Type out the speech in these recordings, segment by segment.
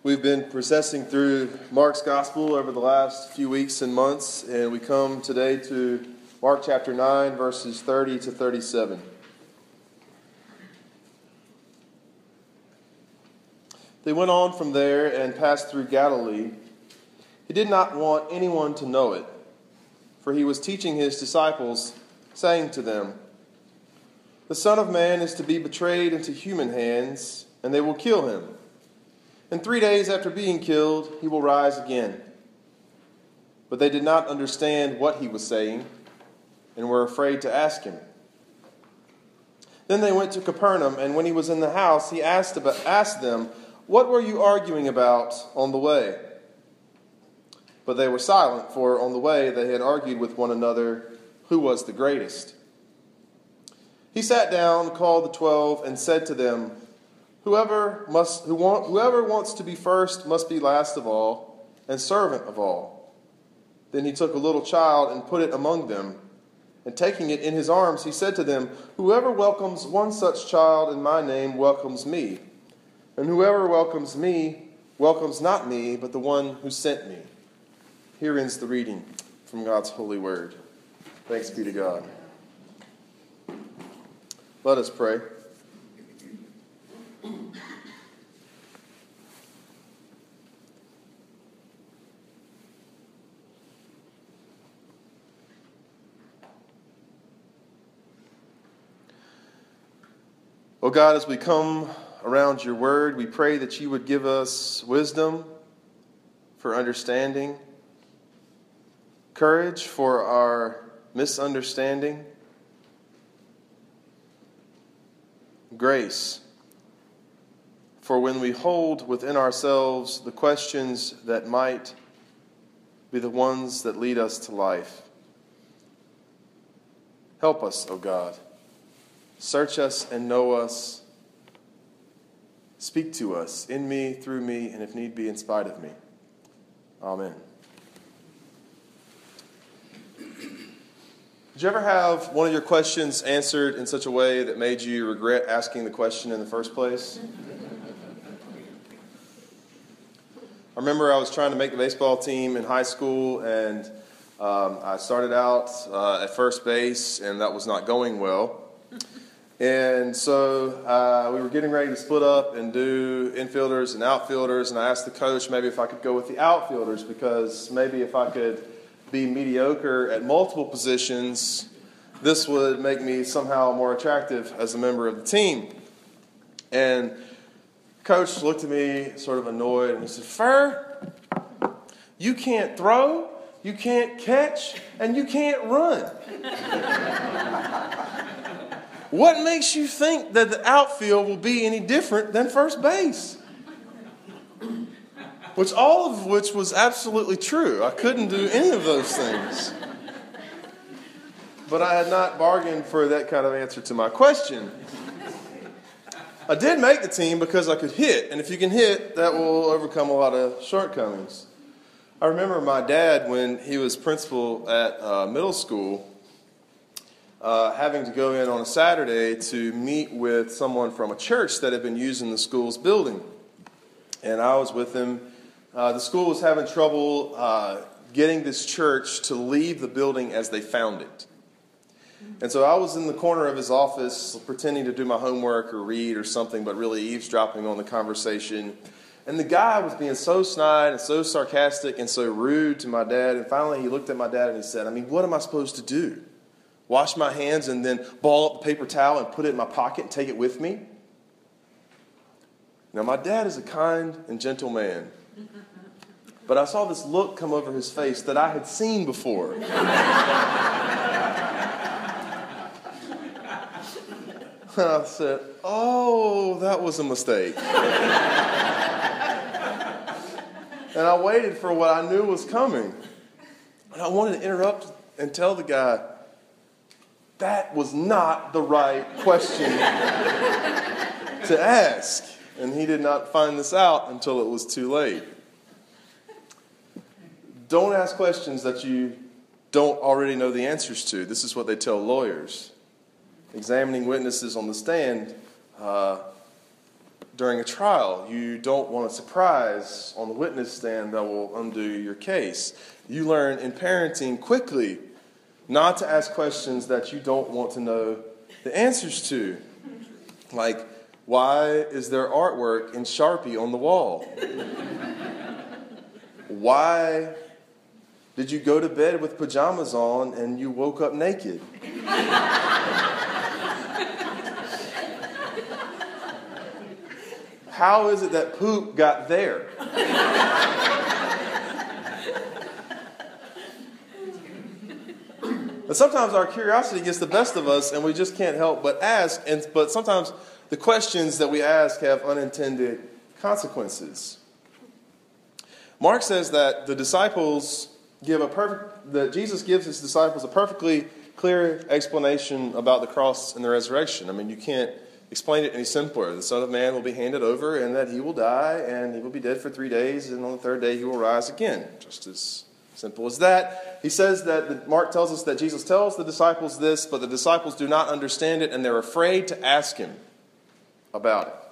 We've been processing through Mark's Gospel over the last few weeks and months, and we come today to Mark chapter 9, verses 30 to 37. They went on from there and passed through Galilee. He did not want anyone to know it, for he was teaching his disciples, saying to them, "The Son of Man is to be betrayed into human hands, and they will kill him. And 3 days after being killed, he will rise again." But they did not understand what he was saying, and were afraid to ask him. Then they went to Capernaum, and when he was in the house, he asked them, "What were you arguing about on the way?" But they were silent, for on the way they had argued with one another who was the greatest. He sat down, called the 12, and said to them, Whoever wants to be first must be last of all, and servant of all." Then he took a little child and put it among them. And taking it in his arms, he said to them, "Whoever welcomes one such child in my name welcomes me. And whoever welcomes me welcomes not me, but the one who sent me." Here ends the reading from God's holy word. Thanks be to God. Let us pray. Oh God, as we come around your word, we pray that you would give us wisdom for understanding, courage for our misunderstanding, grace for when we hold within ourselves the questions that might be the ones that lead us to life. Help us, O God. Search us and know us. Speak to us in me, through me, and if need be, in spite of me. Amen. Did you ever have one of your questions answered in such a way that made you regret asking the question in the first place? I remember I was trying to make the baseball team in high school, and I started out at first base, and that was not going well. And so we were getting ready to split up and do infielders and outfielders, and I asked the coach maybe if I could go with the outfielders, because maybe if I could be mediocre at multiple positions, this would make me somehow more attractive as a member of the team. And coach looked at me sort of annoyed, and he said, "Fur, you can't throw, you can't catch, and you can't run. What makes you think that the outfield will be any different than first base?" All of which was absolutely true. I couldn't do any of those things. But I had not bargained for that kind of answer to my question. I did make the team because I could hit, and if you can hit, that will overcome a lot of shortcomings. I remember my dad, when he was principal at middle school, having to go in on a Saturday to meet with someone from a church that had been using the school's building. And I was with him. The school was having trouble getting this church to leave the building as they found it. And so I was in the corner of his office pretending to do my homework or read or something, but really eavesdropping on the conversation. And the guy was being so snide and so sarcastic and so rude to my dad. And finally he looked at my dad and he said, what am I supposed to do? Wash my hands and then ball up the paper towel and put it in my pocket and take it with me? Now, my dad is a kind and gentle man. But I saw this look come over his face that I had seen before. And I said, "Oh, that was a mistake." And I waited for what I knew was coming. And I wanted to interrupt and tell the guy, that was not the right question to ask. And he did not find this out until it was too late. Don't ask questions that you don't already know the answers to. This is what they tell lawyers. Examining witnesses on the stand, during a trial. You don't want a surprise on the witness stand that will undo your case. You learn in parenting quickly not to ask questions that you don't want to know the answers to. Like, why is there artwork in Sharpie on the wall? Why did you go to bed with pajamas on and you woke up naked? How is it that poop got there? But sometimes our curiosity gets the best of us and we just can't help but ask. But sometimes the questions that we ask have unintended consequences. Mark says that that Jesus gives his disciples a perfectly clear explanation about the cross and the resurrection. I mean, you can't explain it any simpler. The Son of Man will be handed over and that he will die and he will be dead for 3 days and on the third day he will rise again. Just as simple as that. He says that Mark tells us that Jesus tells the disciples this, but the disciples do not understand it and they're afraid to ask him about it.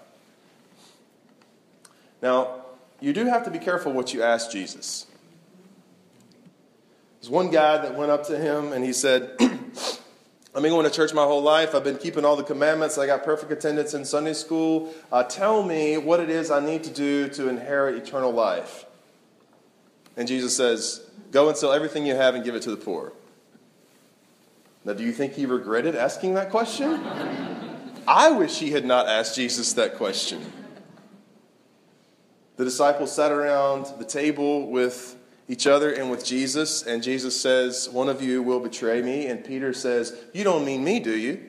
Now, you do have to be careful what you ask Jesus. There's one guy that went up to him and he said, I've been going to church my whole life. I've been keeping all the commandments. I got perfect attendance in Sunday school. Tell me what it is I need to do to inherit eternal life. And Jesus says, go and sell everything you have and give it to the poor. Now, do you think he regretted asking that question? I wish he had not asked Jesus that question. The disciples sat around the table with each other and with Jesus, and Jesus says, one of you will betray me. And Peter says, you don't mean me, do you?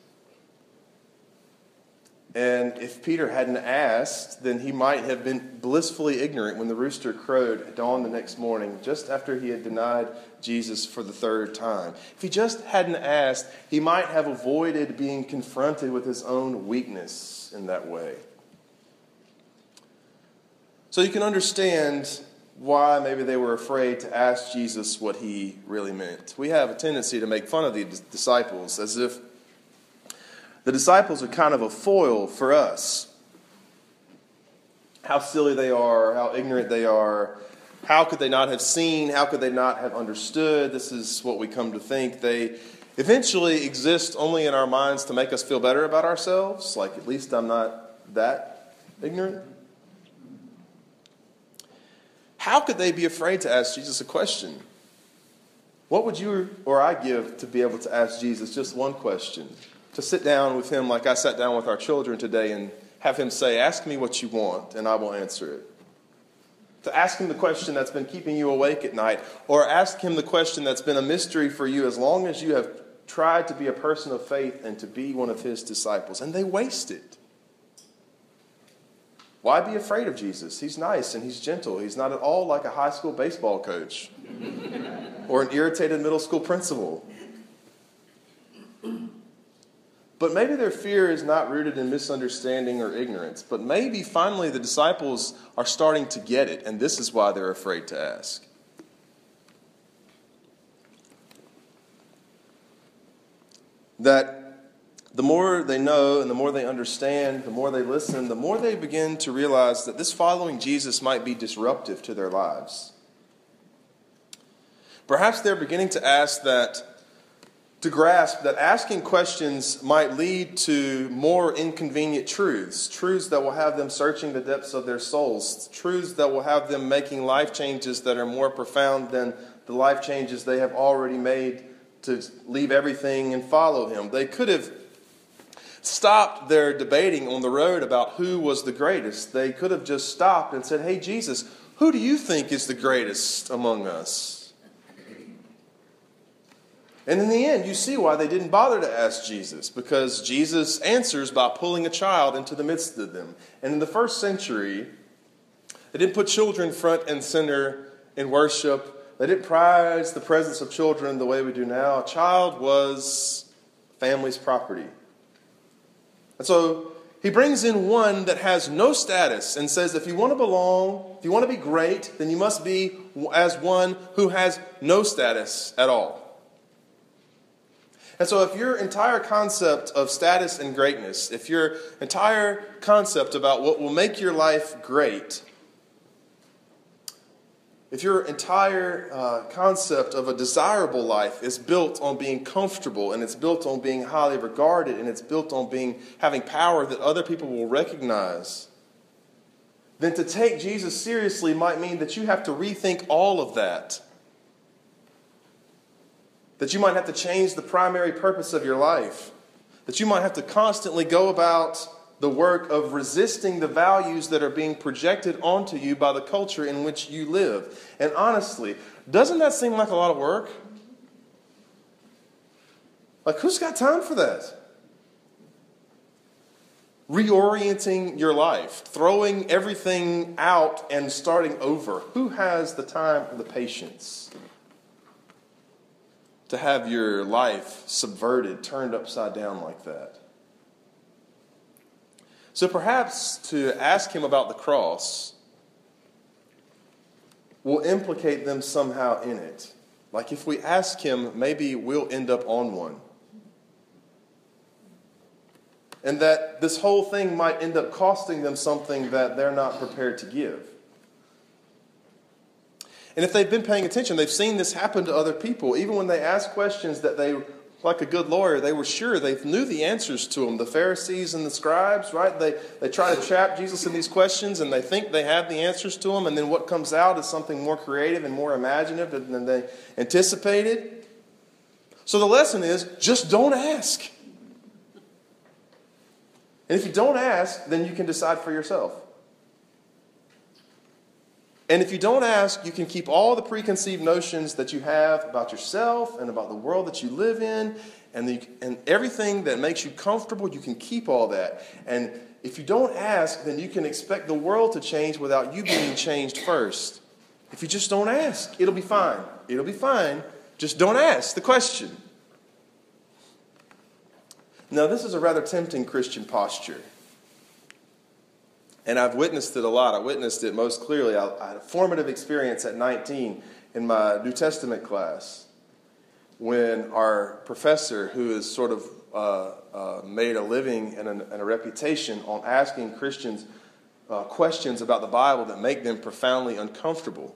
And if Peter hadn't asked, then he might have been blissfully ignorant when the rooster crowed at dawn the next morning, just after he had denied Jesus for the third time. If he just hadn't asked, he might have avoided being confronted with his own weakness in that way. So you can understand why maybe they were afraid to ask Jesus what he really meant. We have a tendency to make fun of the disciples as if the disciples are kind of a foil for us. How silly they are, how ignorant they are. How could they not have seen? How could they not have understood? This is what we come to think. They eventually exist only in our minds to make us feel better about ourselves. Like, at least I'm not that ignorant. How could they be afraid to ask Jesus a question? What would you or I give to be able to ask Jesus just one question? To sit down with him like I sat down with our children today and have him say, ask me what you want and I will answer it. To ask him the question that's been keeping you awake at night, or ask him the question that's been a mystery for you as long as you have tried to be a person of faith and to be one of his disciples. And they waste it. Why be afraid of Jesus? He's nice and he's gentle. He's not at all like a high school baseball coach or an irritated middle school principal. But maybe their fear is not rooted in misunderstanding or ignorance. But maybe finally the disciples are starting to get it, and this is why they're afraid to ask. That the more they know and the more they understand, the more they listen, the more they begin to realize that this following Jesus might be disruptive to their lives. Perhaps they're beginning to grasp that asking questions might lead to more inconvenient truths that will have them searching the depths of their souls, truths that will have them making life changes that are more profound than the life changes they have already made to leave everything and follow him. They could have stopped their debating on the road about who was the greatest. They could have just stopped and said, hey, Jesus, who do you think is the greatest among us? And in the end, you see why they didn't bother to ask Jesus, because Jesus answers by pulling a child into the midst of them. And in the first century, they didn't put children front and center in worship. They didn't prize the presence of children the way we do now. A child was family's property. And so he brings in one that has no status and says, if you want to belong, if you want to be great, then you must be as one who has no status at all. And so if your entire concept of status and greatness, if your entire concept about what will make your life great, if your entire concept of a desirable life is built on being comfortable, and it's built on being highly regarded, and it's built on having power that other people will recognize, then to take Jesus seriously might mean that you have to rethink all of that. That you might have to change the primary purpose of your life. That you might have to constantly go about the work of resisting the values that are being projected onto you by the culture in which you live. And honestly, doesn't that seem like a lot of work? Like, who's got time for that? Reorienting your life, throwing everything out and starting over. Who has the time or the patience to have your life subverted, turned upside down like that? So perhaps to ask him about the cross will implicate them somehow in it. Like if we ask him, maybe we'll end up on one. And that this whole thing might end up costing them something that they're not prepared to give. And if they've been paying attention, they've seen this happen to other people. Even when they ask questions that they, like a good lawyer, they were sure they knew the answers to them. The Pharisees and the scribes, right? They try to trap Jesus in these questions, and they think they have the answers to them. And then what comes out is something more creative and more imaginative than they anticipated. So the lesson is, just don't ask. And if you don't ask, then you can decide for yourself. And if you don't ask, you can keep all the preconceived notions that you have about yourself and about the world that you live in, and everything that makes you comfortable, you can keep all that. And if you don't ask, then you can expect the world to change without you being changed first. If you just don't ask, it'll be fine. It'll be fine. Just don't ask the question. Now, this is a rather tempting Christian posture. And I've witnessed it a lot. I witnessed it most clearly. I had a formative experience at 19 in my New Testament class when our professor, who has sort of made a living and a reputation on asking Christians questions about the Bible that make them profoundly uncomfortable.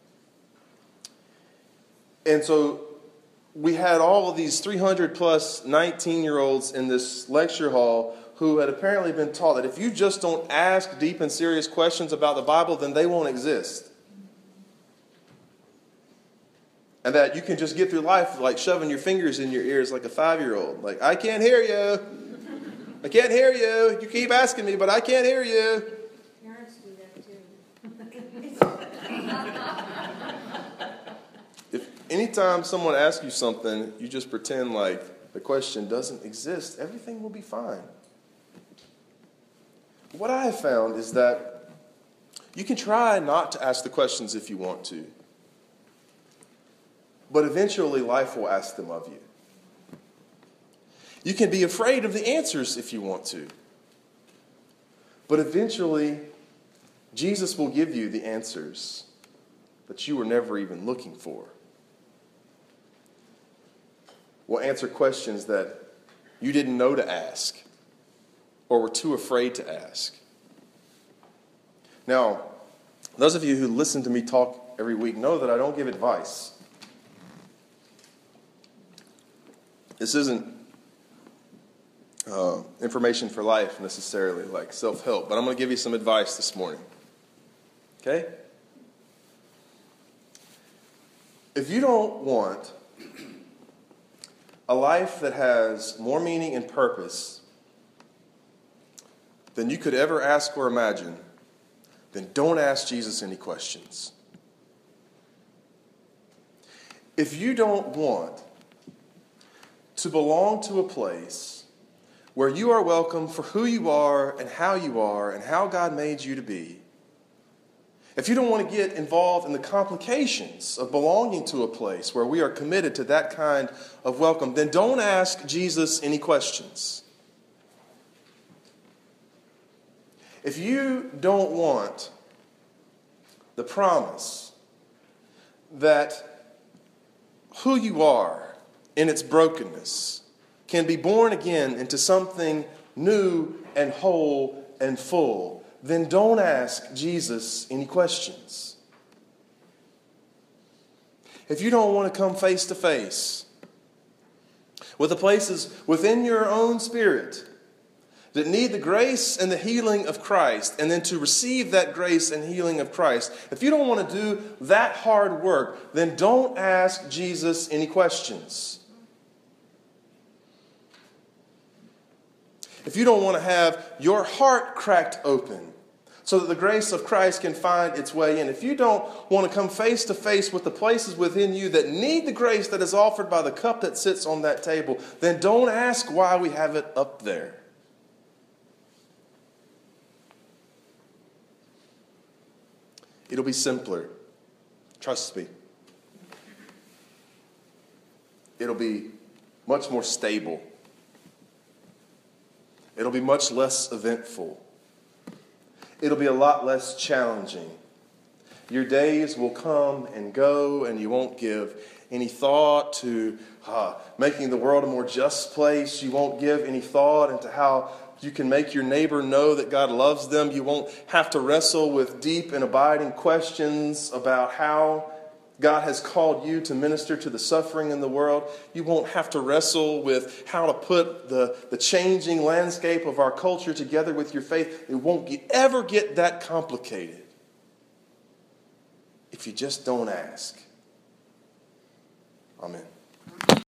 And so we had all of these 300 plus 19-year-olds in this lecture hall who had apparently been taught that if you just don't ask deep and serious questions about the Bible, then they won't exist. And that you can just get through life like shoving your fingers in your ears like a 5-year-old. Like, I can't hear you. I can't hear you. You keep asking me, but I can't hear you. Parents do that too. If anytime someone asks you something, you just pretend like the question doesn't exist, everything will be fine. What I have found is that you can try not to ask the questions if you want to, but eventually life will ask them of you. You can be afraid of the answers if you want to, but eventually Jesus will give you the answers that you were never even looking for. Will answer questions that you didn't know to ask or were too afraid to ask. Now, those of you who listen to me talk every week know that I don't give advice. This isn't information for life necessarily, like self-help, but I'm going to give you some advice this morning. Okay? If you don't want a life that has more meaning and purpose than you could ever ask or imagine, then don't ask Jesus any questions. If you don't want to belong to a place where you are welcome for who you are and how God made you to be, if you don't want to get involved in the complications of belonging to a place where we are committed to that kind of welcome, then don't ask Jesus any questions. If you don't want the promise that who you are in its brokenness can be born again into something new and whole and full, then don't ask Jesus any questions. If you don't want to come face to face with the places within your own spirit that need the grace and the healing of Christ, and then to receive that grace and healing of Christ, if you don't want to do that hard work, then don't ask Jesus any questions. If you don't want to have your heart cracked open so that the grace of Christ can find its way in, if you don't want to come face to face with the places within you that need the grace that is offered by the cup that sits on that table, then don't ask why we have it up there. It'll be simpler. Trust me. It'll be much more stable. It'll be much less eventful. It'll be a lot less challenging. Your days will come and go, and you won't give any thought to making the world a more just place. You won't give any thought into how you can make your neighbor know that God loves them. You won't have to wrestle with deep and abiding questions about how God has called you to minister to the suffering in the world. You won't have to wrestle with how to put the changing landscape of our culture together with your faith. It won't ever get that complicated if you just don't ask. Amen.